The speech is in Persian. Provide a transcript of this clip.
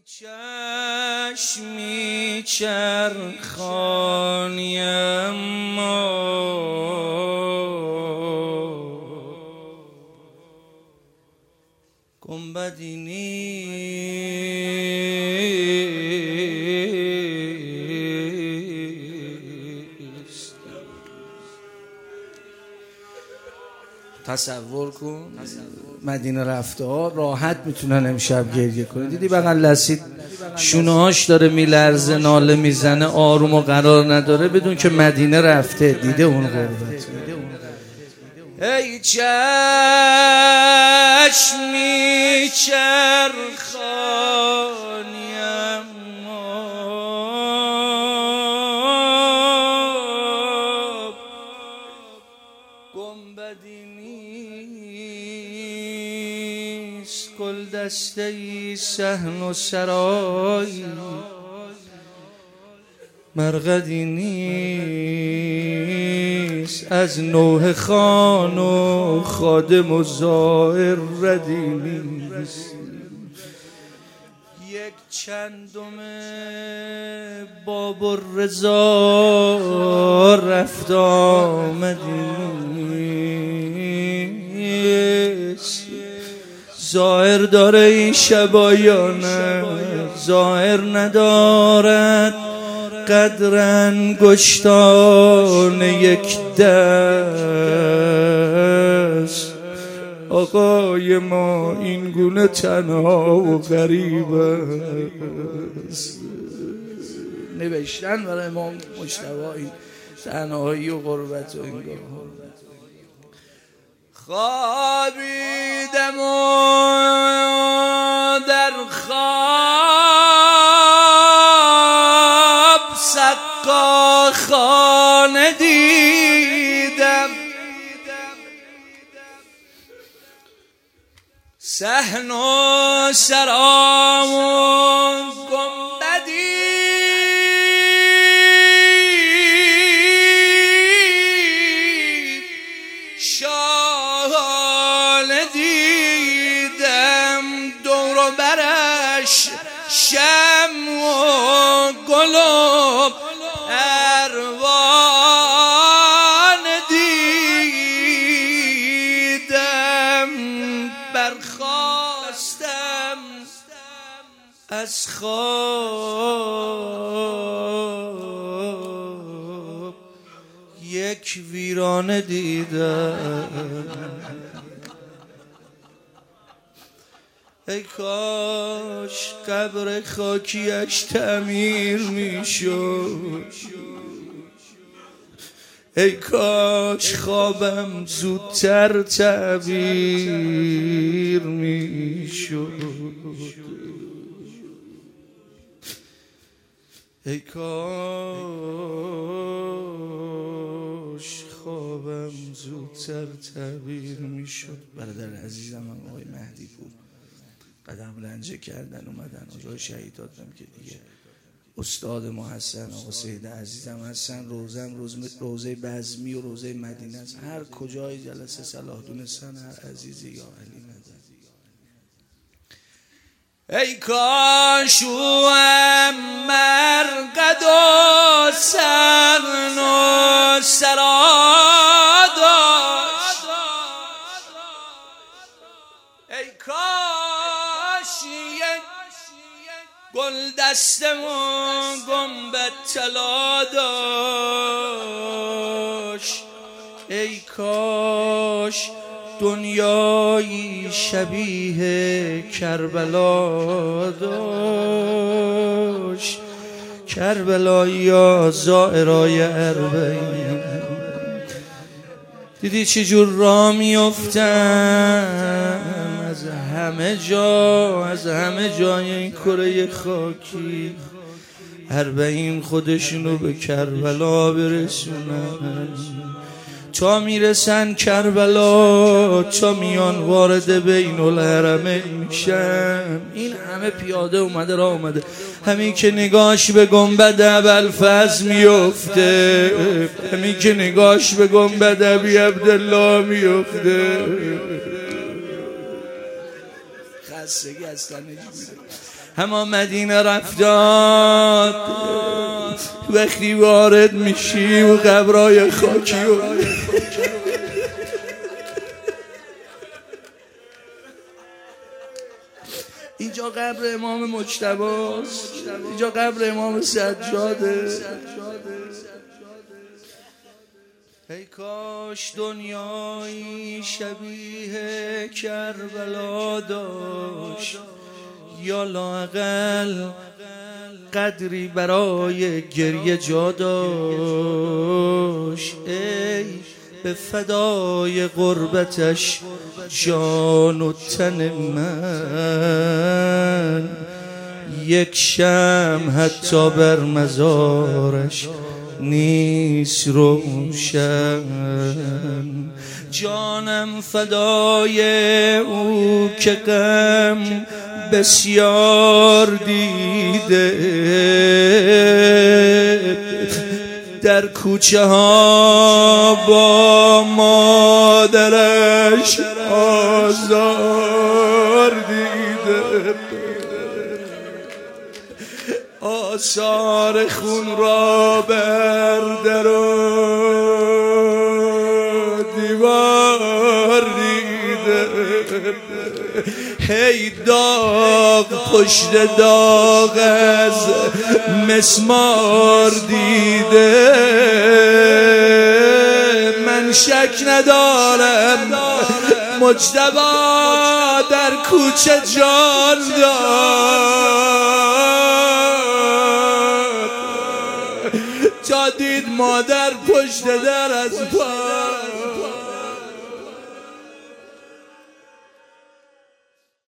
چشمی چرخانی اما گنبدی نیست. تصور کن مدینه رفته ها راحت میتونن امشب گریه کنه. دیدی بغل لسید شونه‌هاش داره میلرزه، ناله میزنه، آروم و قرار نداره، بدون که مدینه رفته. دیده اون غربت. ای چشمی چرخانی اما گنبدی نیست، گل دسته‌ای صحن و سرایی مرقدی نیست، از نوح خان و خادم و زائر ردی نیست. یک چندم باب الرضا رفت آمدی نیست. ظاهر داره این شبایانه، ظاهر ندارد قدر انگشتان یک دست. آقای ما این گونه تنها و غریب است. نوشتن برای امام مجتبی این تنهایی و غربت و اینگاه. خوابیدم و در خواب سقا خانه دیدم، صحن و سرام و گنبدی شاهانه دیدم، دور و برش شم و گل و پروانه دیدم. برخاستم از خواب یک ویرانه دیدم. ای کاش قبر خاکیش تعمیر میشد، ای کاش خوابم زودتر تعبیر میشد، ای کاش خوابم زودتر تعبیر میشد. برادر عزیزم آقای مهدی پور قدم رنجه کردن اومدن جای شهید دادم که دیگه استاد ما هستن. آقا سید عزیزم هستن. روزه بزمی و روزه مدینه است. هر کجای جلسه صلاح دونستن هر عزیزی یا علی مدد. ای کاش او هم مرقد و صحن و سرا داشت، ای کاش یک گل دستمون گنبد طلا داشت، ای کاش دنیایی شبیه کربلا داشت. کربلایی ها زائرای اربعین دیدی چجور راه میافتن از همه جای این کره خاکی. اربعین خودشونو به کربلا برسونن، تا میرسن کربلا، تا میان وارد بین الحرمین میشن. این همه پیاده اومده راه اومده، همین که نگاش به گنبد ابوالفضل میفته، همین که نگاش به گنبد ابی عبدالله میفته. خستگی از تنش میره. همه مدینه رفتاد. وقتی وارد میشی و قبرای خاکی و اینجا قبر امام مجتباست، اینجا قبر امام سجاده. ای کاش دنیایی شبیه کربلا داشت، یا لااقل قدری برای گریه جا داشت. ای به فدای غربتش جان و تن من، یک شمع حتی بر مزارش نیست روشن. جانم فدای او که غم بسیار دیده، در کوچه ها با مادرش آزار دیده، آثار خون را بر در و دیوار دیده. هی داغ پشت داغ از مسمار دیده. من شک ندارم مجتبی در کوچه جان داد، تا دید مادر پشت در از پا